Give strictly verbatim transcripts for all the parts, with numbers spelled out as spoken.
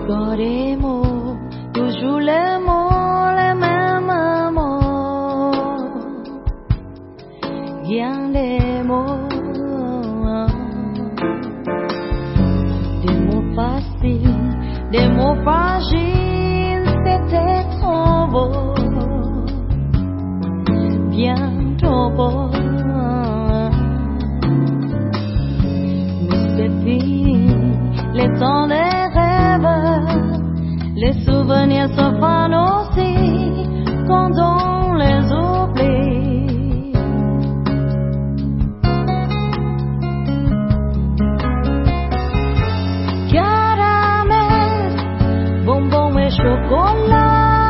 Encore des mots, toujours les mots, les mêmes mots. Rien des mots, des mots faciles, des mots fragiles, c'était trop beau, bien trop beau. Mais c'est fini, les temps des rêves, les souvenirs se fanent aussi quand on les oublie. Caramel, bonbons et chocolat.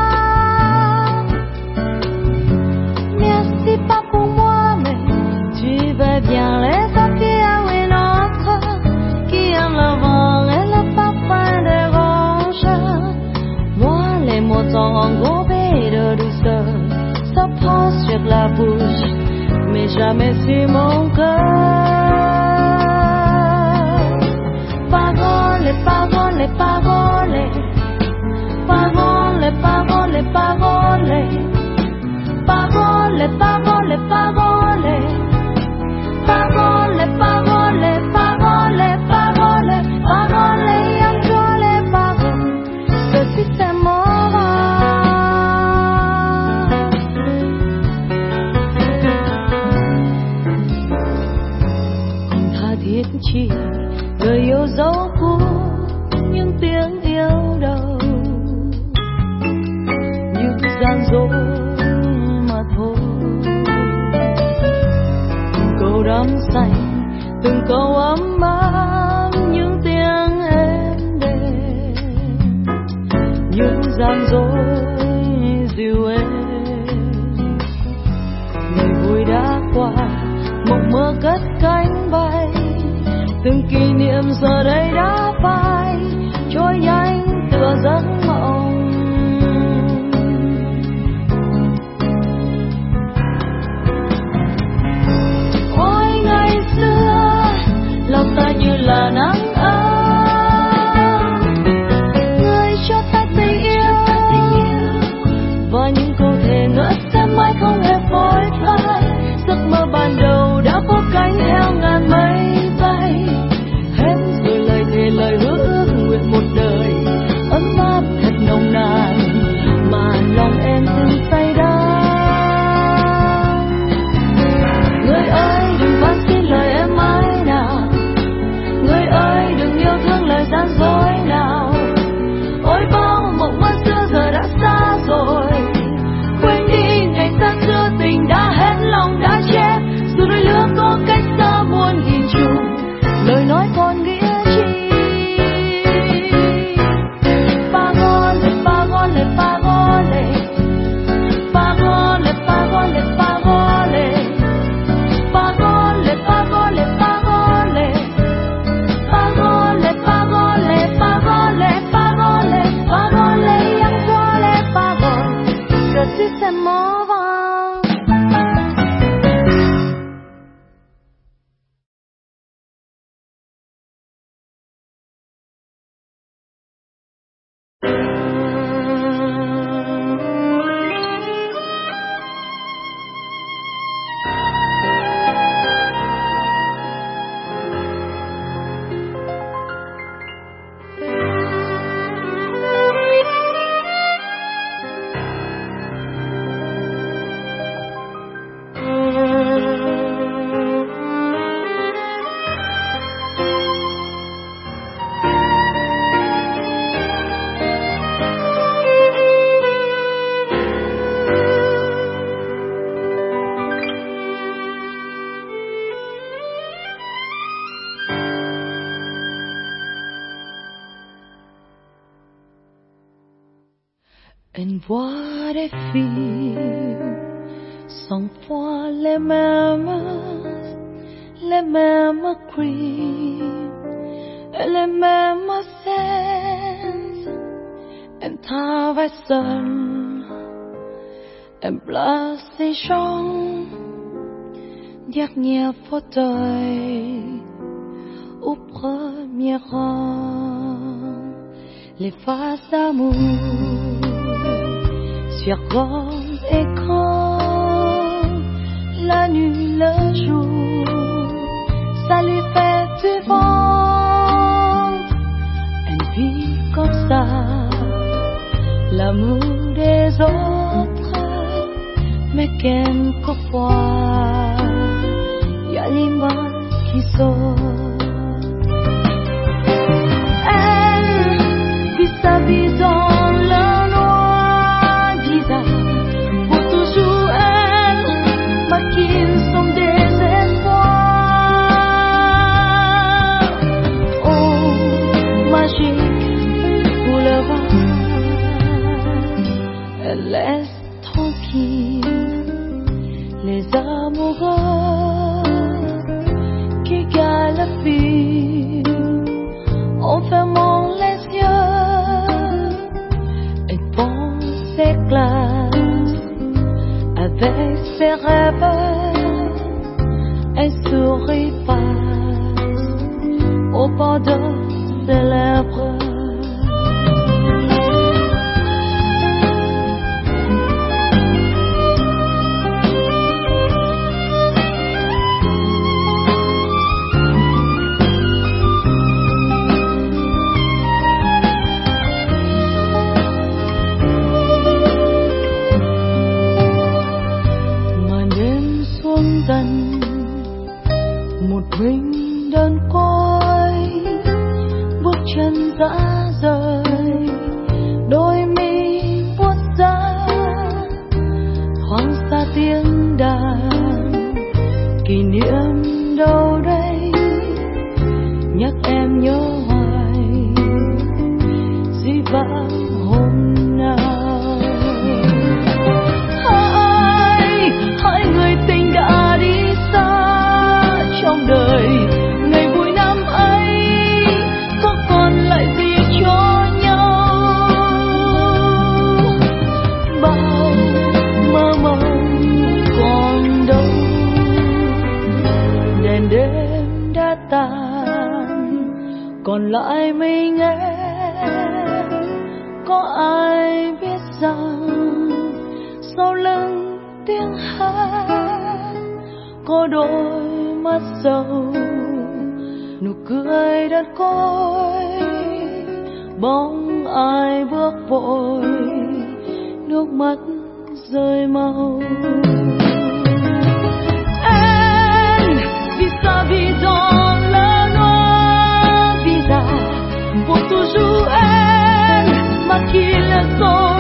Merci pas pour moi, mais tu veux bien les sortir à une autre qui aime le vent et le parfum des roches. Moi, les mots sont englobés de douceur, ça passe sur la bouche, mais jamais sur mon cœur. Parole, parole, parole, parole, parole, parole. Parole, parole, parole, parole, parole, parole, parole, parole, et encore les paroles que tu t'aimeras. Còn tha thiết chỉ người yêu dấu cũ, những tiếng yêu đầu, những gian dối đắm say từng câu ấm áp, những tiếng êm đềm, những gian dối dịu êm. Ngày vui đã qua, mộng mơ cất cánh bay, từng kỷ niệm giờ đây đã phai trôi nhanh tựa giấc mộng. Lòng ta như là nắng ấm, người cho ta tình yêu và những câu thề ngỡ sẽ mãi không hề phôi phai. Giấc mơ ban đầu đã có cánh theo ngàn mây bay, hết rồi lời thề lời hứa ước nguyện một đời ấm áp thật nồng nàn mà lòng em từng say đắm. Người ơi đừng van xin lời em mãi nào, người ơi đừng yêu thương lời gian dối nào. Ôi bao mộng mơ xưa giờ đã xa rồi, quên đi ngày ta xưa tình đã hết lòng đã chết. Dù đôi lứa có cách xa muôn nghìn trùng, lời nói còn nghĩa chi. Parole, parole, parole, parole, parole, parole, parole, parole, parole. Parole, parole, parole, parole, parole, et encore les paroles que tu t'aimeras. Elle voit des filles cent fois les mêmes, les mêmes cris, les mêmes scènes. Elle travaille seule, elle place ses gens dernier fauteuil au premier rang. les faces d'amour sur grand écran, la nuit, le jour, ça lui fait du ventre. Une vie comme ça, l'amour des autres, mais quelquefois, y a les mains qui sautent. Sa vie dans le noir bizarre, pour toujours elle maquille son désespoir. Oh, magique boulevard, elle laisse tranquille les amoureux qui galopent en fermant les yeux. S'éclate avec ses rêves, un sourire passe au bord de ses lèvres. Một mình đơn côi bước chân dã rời, đôi mi buốt giá thoáng xa tiếng đàn. Kỷ niệm đâu đây nhắc em nhớ hoài dĩ vãng hôm nào. Hỡi hỡi người tình đã đi xa trong đời, ngày vui năm ấy có còn lại gì cho nhau. Bao mơ mộng còn đâu, đèn đêm đã tàn, còn lại mình em. Có ai biết rằng sau lưng tiếng hát có đôi mắt dâu, nụ cười đơn côi, bóng ai bước vội, nước mắt rơi mau. Em vì sa vie dans le noir bizarre, pour toujours elle maquille son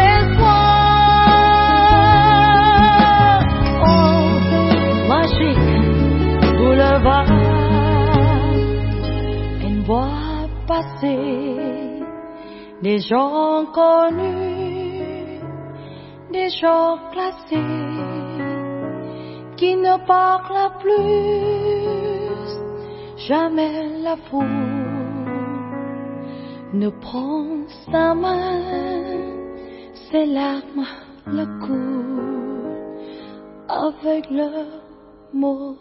désespoir. Oh, magique boulevard, elle voit passer des gens connus, des gens classés qui ne parlent plus. Jamais la foule ne prend sa main, ses larmes le coulent avec leurs mots.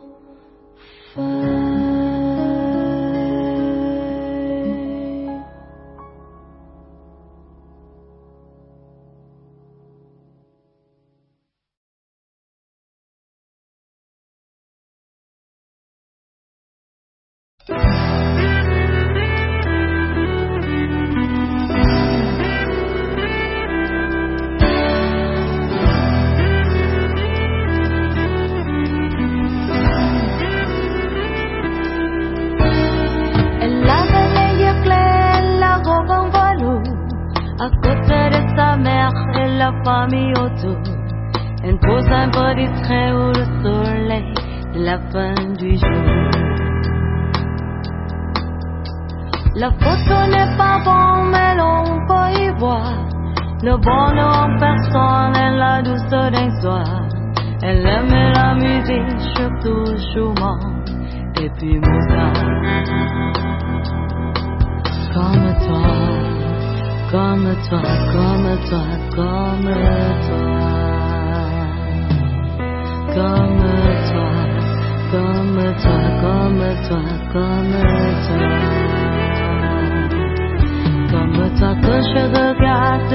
Famille autour, elle pose un beau distrait où le soleil de la fin du jour. La photo n'est pas bonne, mais l'on peut y voir le bonheur en personne et la douceur d'un soir. Elle aimait la musique, surtout Schumann et puis Mozart. Comme toi, comme toi, comme toi, comme toi, comme toi, comme toi, comme toi, comme toi, comme toi,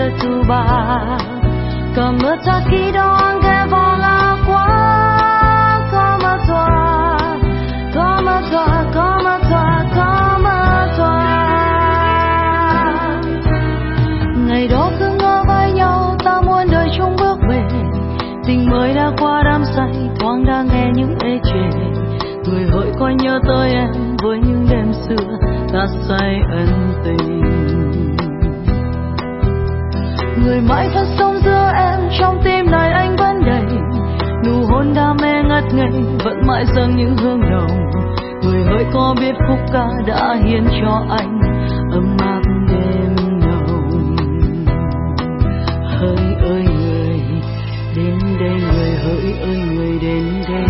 de tout bas, comme toi qui donne devant la croix, comme toi, comme toi, comme toi, comme toi. Ngày đó cứ ngỡ vai nhau, ta muốn đời chung bước về, tình mới đã qua đắm say, thoáng đã nghe những ê chề. Người hỡi có nhớ tới em với những đêm xưa ta say ân tình. Người mãi vẫn sống giữa em, trong tim này anh vẫn đầy. Nụ hôn đam mê ngất ngây vẫn mãi dâng những hương nồng. Người hỡi có biết khúc ca đã hiến cho anh ấm áp đêm nồng. Hỡi ơi người đến đây, người hỡi ơi người đến đây.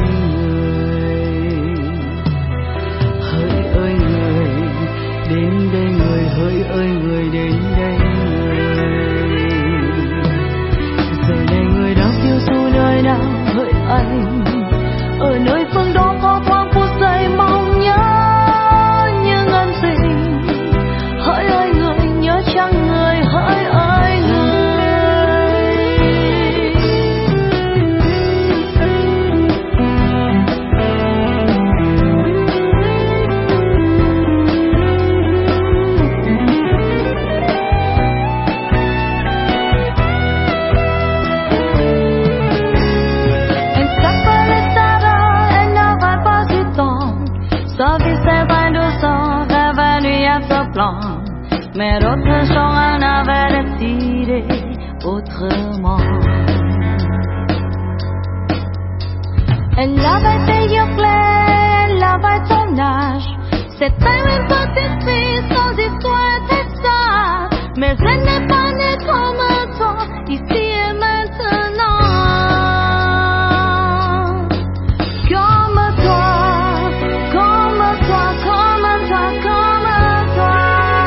Đến đây người hỡi ơi người đến đây người. Giờ này người đang phiêu du nơi nào hỡi anh, ở nơi phương đó có thoáng phút giây mong nhớ như ngân tình. Hỡi ơi người nhớ chăng người hỡi ơi người. Mais d'autres gens en avaient décidé autrement. Elle avait des yeux clairs, elle avait ton âge. C'était une petite fille sans histoire, c'est ça. Mais elle n'est pas née comme toi, ici et maintenant. Comme toi, comme toi, comme toi, comme toi.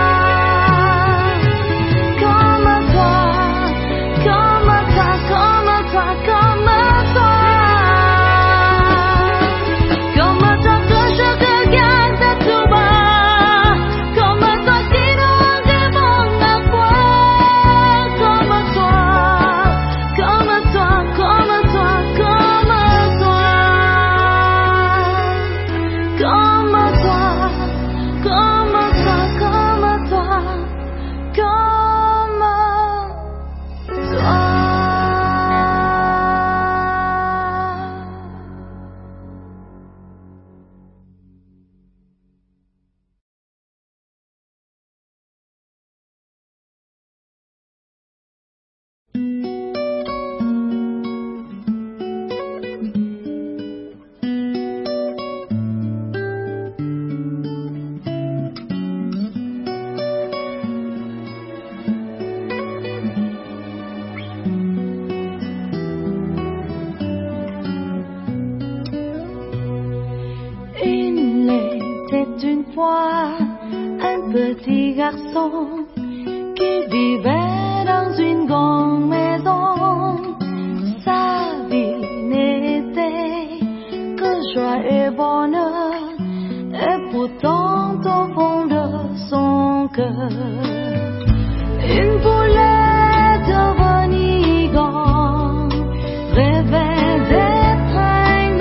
Petit garçon qui vivait dans une grande maison, sa vie n'était que joie et bonheur, et pourtant au fond de son cœur, une voulait devenir grande, rêvait d'être un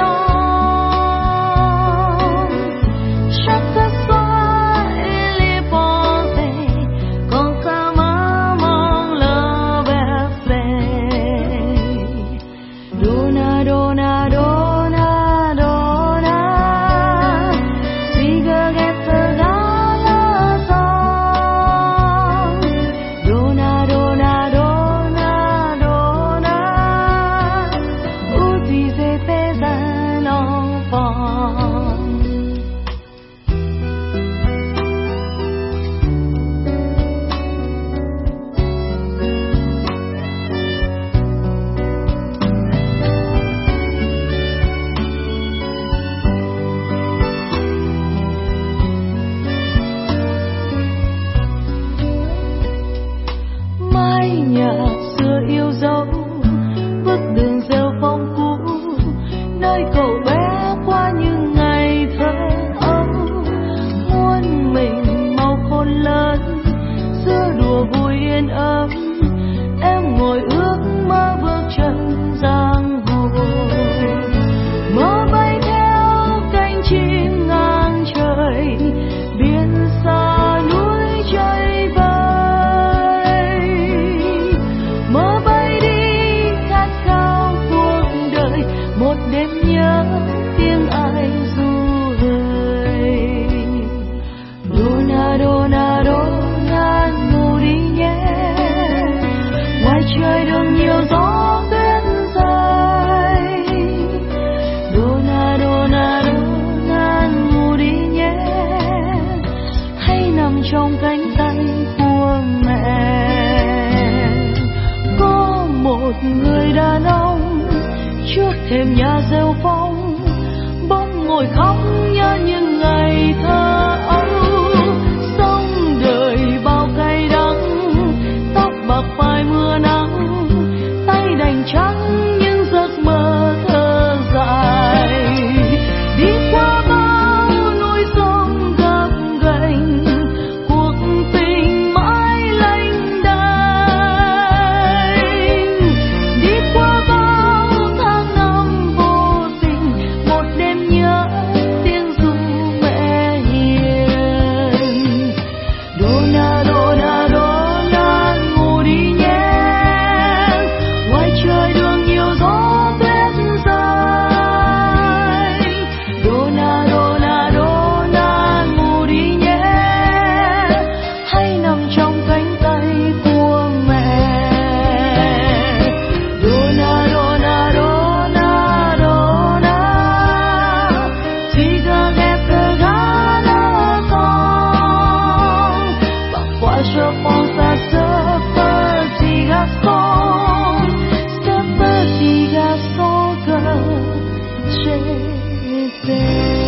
homme. Chaque soir Donna, je pense à ce petit garçon, ce petit garçon que j'étais.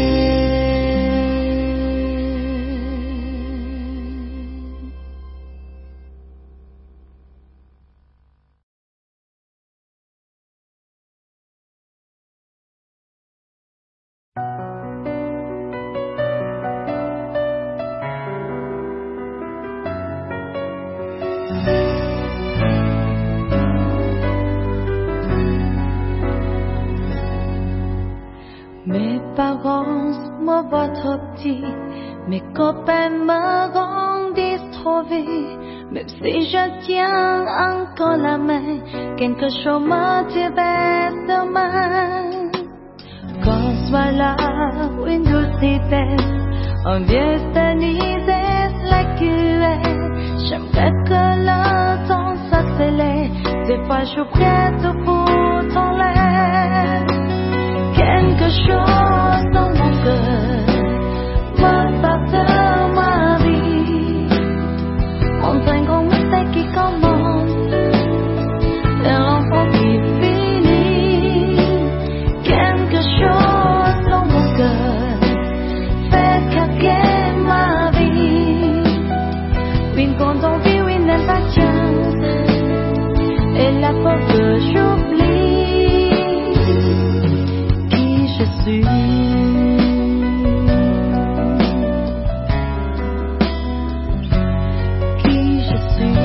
Mes parents me voient trop petit, mes copains me rendent trop vite. Même si je tiens encore la main, quelque chose me dit demain. Quand soit là, une douce idée, un vieux stylisé, la cuée. J'aimerais que le temps s'accélère, des fois je prête pour ton lait. Quelque chose dans mon cœur me parle de ma vie. On train qu'on me qui commence et l'enfant qui finit. Quelque chose dans mon cœur fait craquer ma vie. Une quand on vit une impatience et la peur que j'oublie. Qui je suis,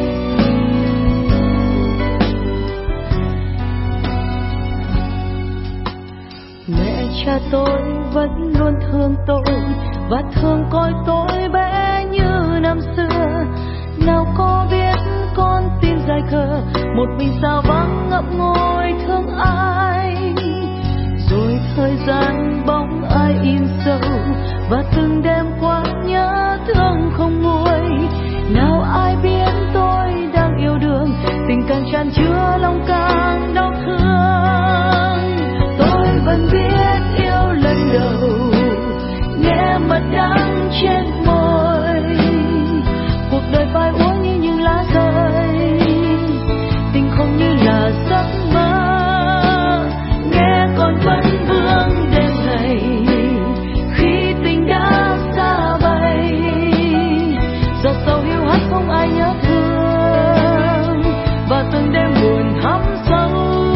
mẹ cha tôi vẫn luôn thương tôi và thương coi tôi bé như năm xưa. Nào có biết con tim dài khờ một mình sao vắng ngậm ngùi thương ai. Rồi thời gian bóng ai im sâu và từng đêm qua nhớ thương không nguôi. Nào ai biết tôi đang yêu đương, tình càng tràn chứa lòng càng đau thương. Tôi vẫn biết yêu lần đầu, nghe mật đắng trên môi. Cuộc đời phai úa như những lá rơi, tình không như là giấc mơ. Nghe còn vẫn vương đêm ngày khi tình đã xa bay. Giọt sầu hiu hắt không ai nhớ thương và từng đêm buồn thắm sâu.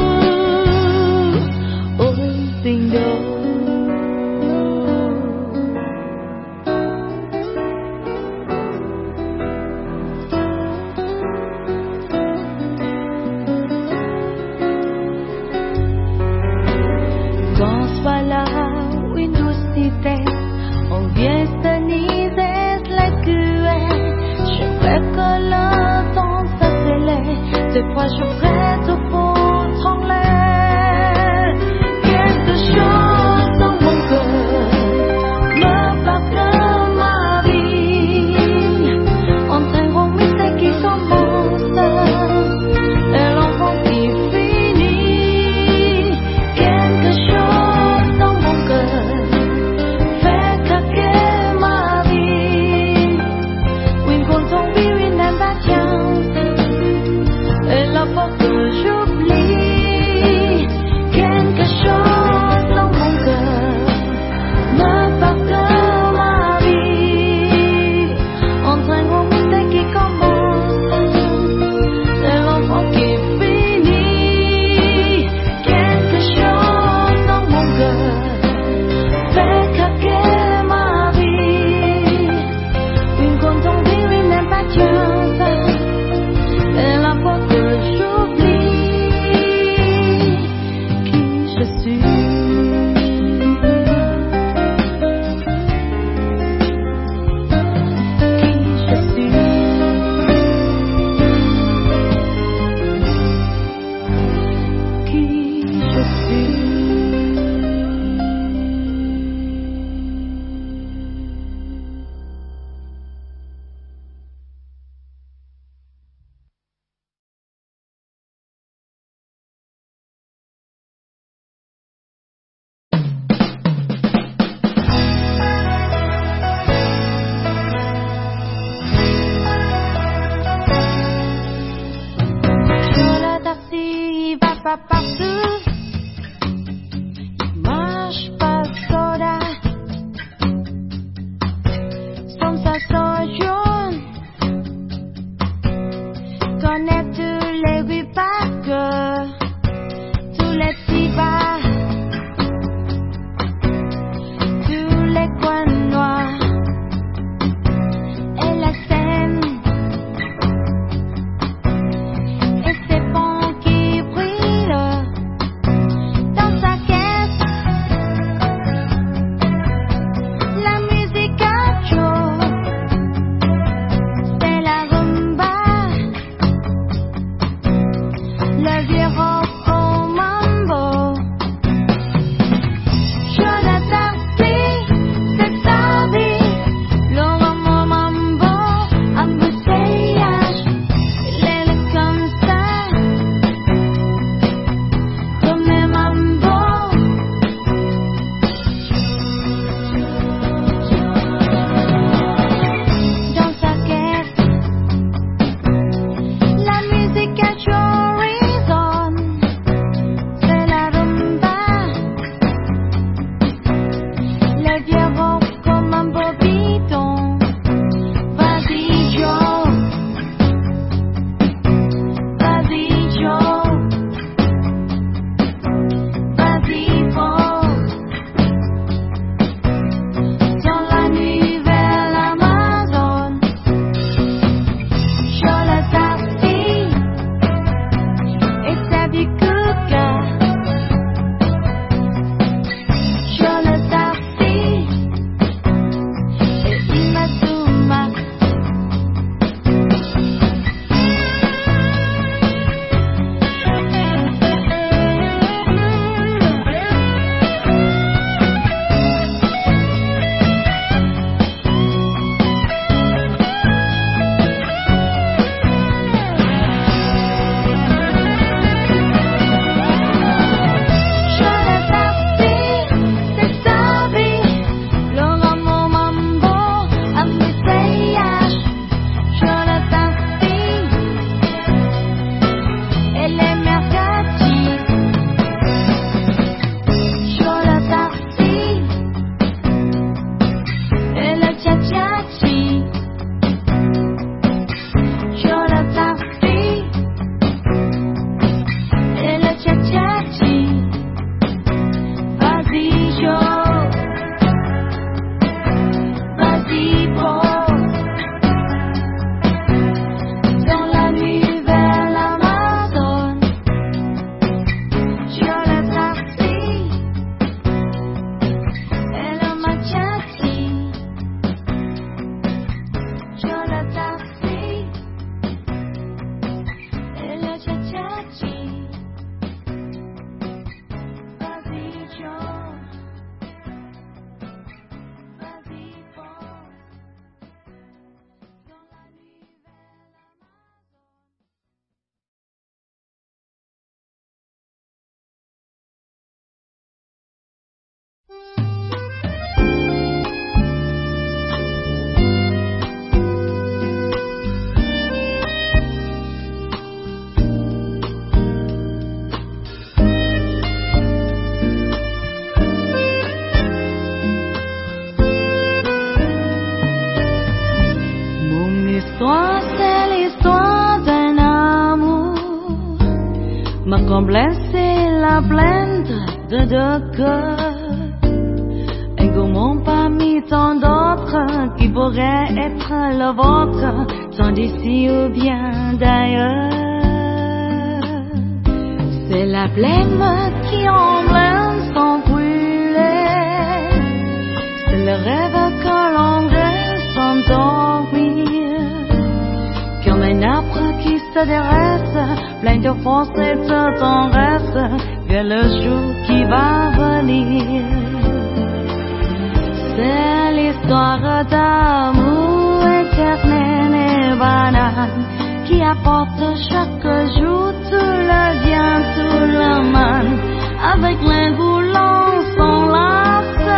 Ôi tình đâu voilà une douce idée, on vient s'aniser la cuée. J'aimerais que le temps s'accélère, des fois je ferais tout pour trembler. Quelque chose dans mon cœur me parle de ma vie. En train de remettre qui commence et l'enfant qui finit. Quelque chose dans mon cœur fait craquer ma vie. Une quand on vit une impatience et la porte Encore blessé la plainte de deux cœurs, et comment parmi tant d'autres qui pourraient être le vôtre, sont d'ici ou bien d'ailleurs. C'est la blême qui en plein sans brûler, c'est le rêve que l'on reste s'endormir, comme un arbre qui se dresse, plein de force et de tendresse, vers le jour qui va venir. C'est l'histoire d'amour éternel et banal, qui apporte chaque jour tout le bien, tout le mal, avec l'indolence sans lasse.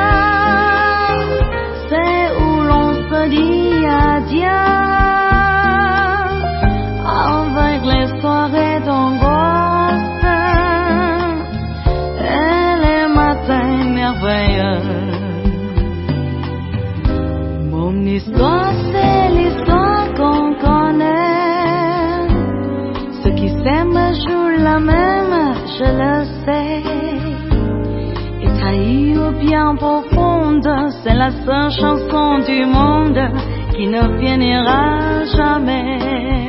C'est où l'on se dit adieu, avec les soirées d'angoisse et les matins merveilleux. Mon histoire, c'est l'histoire qu'on connaît. Ceux qui s'aiment jouent la même, je le sais. Et trahis ou bien profonde, c'est la seule chanson du monde qui ne finira jamais.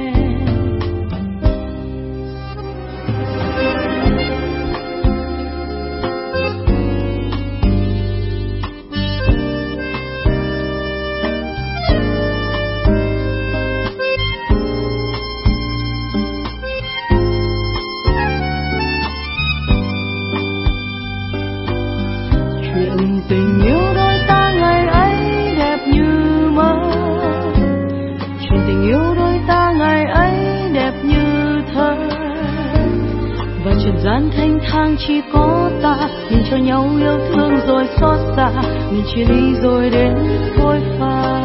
Tình yêu đôi ta ngày ấy đẹp như mơ, chuyện tình yêu đôi ta ngày ấy đẹp như thơ. Và trần gian thanh thang chỉ có ta, nhìn cho nhau yêu thương rồi xót xa, nhìn chia ly rồi đến phôi pha.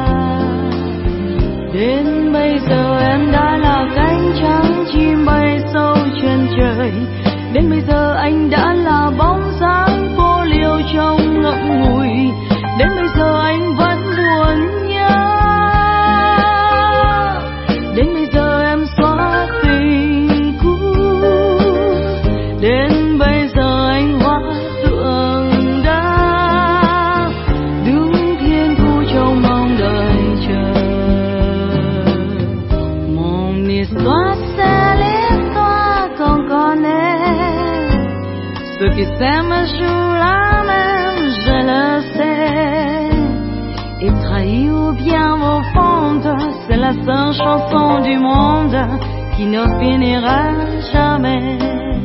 Đến bây giờ em đã là cánh trắng chim bay sâu trên trời, đến bây giờ anh đã là bóng dáng cô liêu trong ngậm ngùi, đến bây giờ anh vẫn buồn nhớ, đến bây giờ em xóa tình cũ, đến bây giờ anh hóa tượng đá, đứng thiên thu trong mong đợi chờ. Mon histoire c'est l'histoire qu'on connaît, ceux qui s'aiment jouent la même, je le sais. Et trahis ou bien offendre, c'est la seule chanson du monde qui ne finira jamais.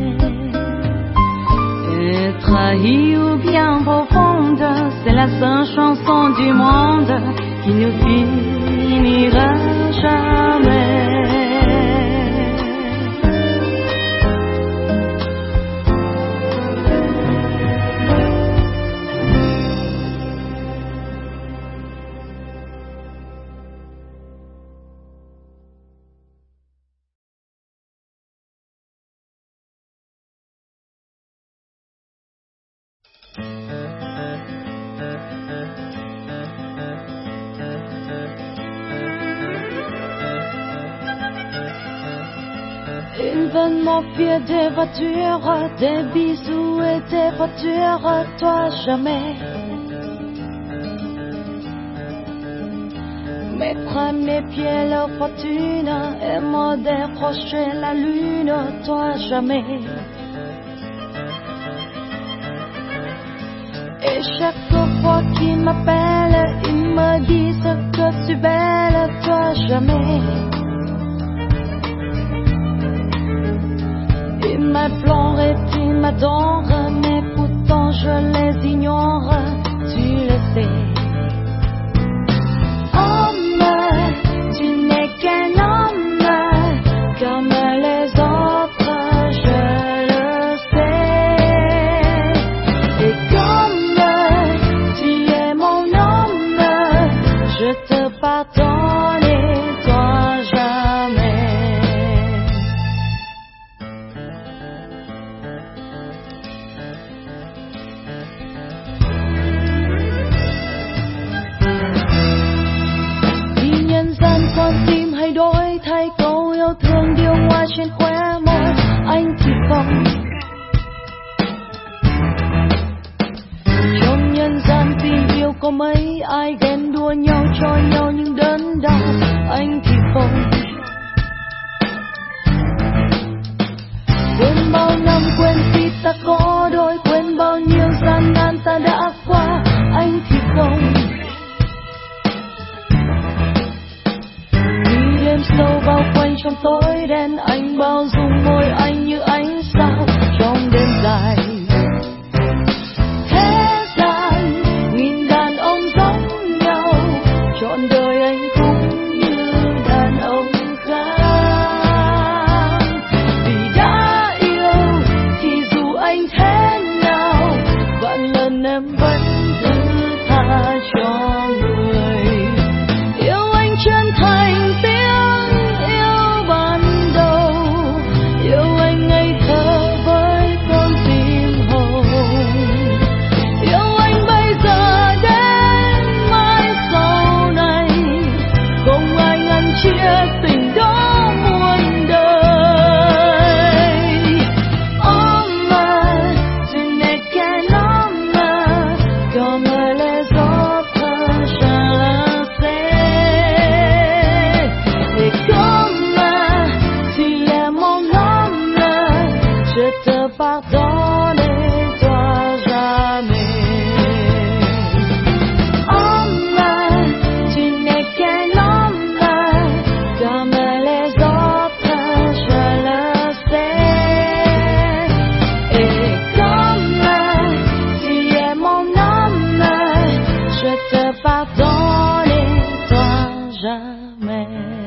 Et trahis ou bien offendre, c'est la seule chanson du monde qui ne finira jamais. Ils veulent m'enfuir des voitures, des bisous et des voitures, toi jamais. Mettre à mes pieds leur fortune et me décrocher la lune, toi jamais. Et chaque fois qu'ils m'appellent, ils me disent que tu es belle, toi jamais. Ils m'implorent et ils m'adorent, mais pourtant je les ignore, tu le sais. Homme, tu n'es qu'un homme, comme les autres, je le sais. Et comme tu es mon homme, je te pardonne et toi jamais. Con tim hay đổi thay câu yêu thương điêu ngoa trên khóe môi, anh thì phong. Trong nhân gian tình yêu có mấy ai ghen đua nhau cho nhau những đớn đau, anh thì không. Quên bao năm quên khi ta có đôi, quên bao nhiêu gian nan ta đã qua, anh thì không. Khi đêm sâu bao quanh trong tối đen, anh bao dung môi anh như ánh sao trong đêm dài. Thế gian nghìn đàn ông giống nhau, trọn đời anh cũng như đàn ông khác. Vì đã yêu thì dù anh thế nào, vạn lần em vẫn thứ tha cho người. Yêu anh chân thành tiếng yêu ban đầu, yêu anh ngây thơ với con tim hồng. Yêu anh bây giờ đến mãi sau này, không ai ngăn chia tình đó muôn đời. Ôm mà tu n'es qu'un homme, comme les autres chassés. Et comme tu es mon homme, je te pardonne et toi jamais. Homme, tu n'es qu'un homme, comme les autres, je le sais. Et comme tu es mon homme, je te pardonne et toi jamais.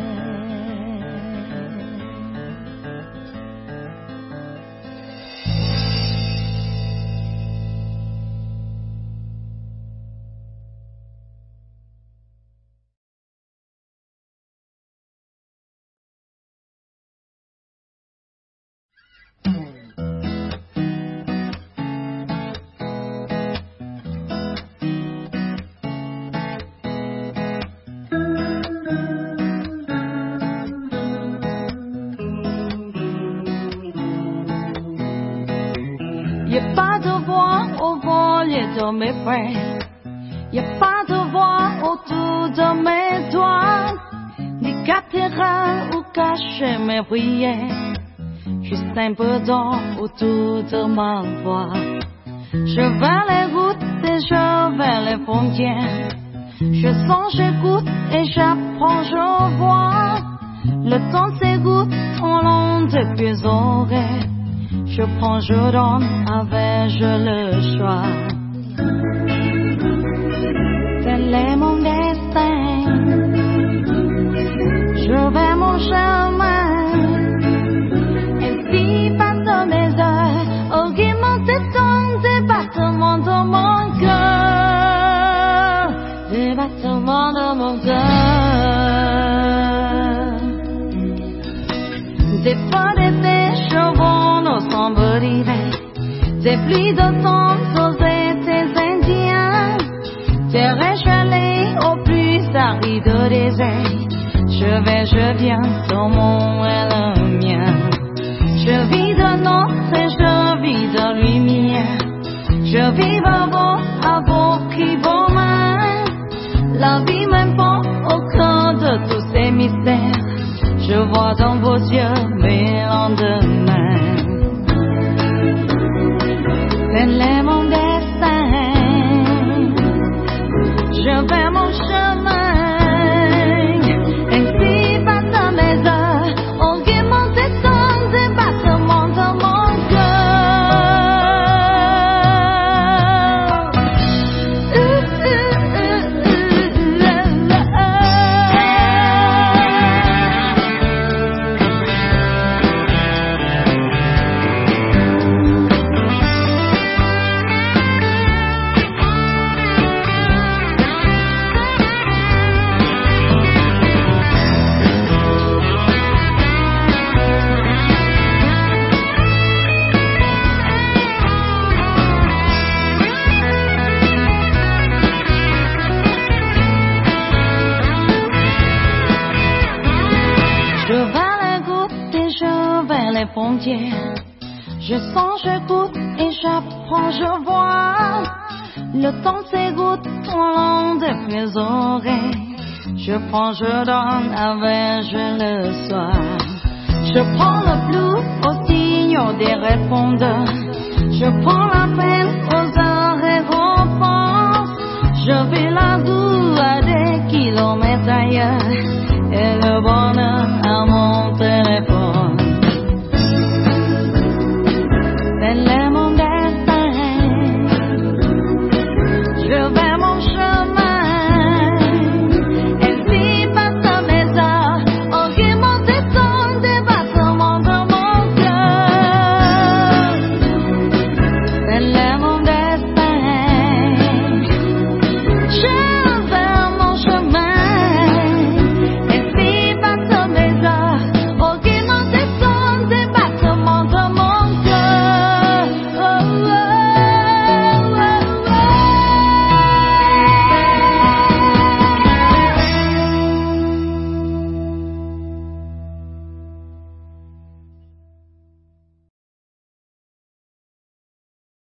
Y'a pas de voix au voilier de mes frères, y'a pas de voix autour de mes doigts, ni cathédrale où cacher mes prières, juste un peu d'or autour de ma voix. Je vais les routes et je vais les frontières, je sens, j'écoute et j'apprends, je vois. Le temps s'égoutte en long depuis les oreilles. Je prends, je donne, avec je le choix. Tel est mon destin, je vais mon chemin. Ainsi passent mes heures, augmenter ton débattement de mon cœur, débattement de mon cœur. Des fois d'été, chevaux nos sombres d'hiver, des pluies d'automne aux étés indiens, terre échelée au plus aride désert. Je vais, je viens, ton monde est le mien. Je vis de notre et je vis de lumière. Je vis à vos, à vos cris, vos mains. La vie m'importe au cœur de tous ces mystères. Je vois dans vos yeux mes lendemains. Tel est mon destin, je vais mon chemin. Ainsi passent mes heures, augmenter ton débattement de mon cœur. Je vais les frontières, Je sens, je goûte et j'apprends, je vois. Le temps s'égoutte au long de mes oreilles. Je prends, je donne, avec je le soir. Je prends le bleu au signe des répondeurs. Je prends la peine aux heures et récompenses. Je vais la goût à des kilomètres ailleurs. Et le bonheur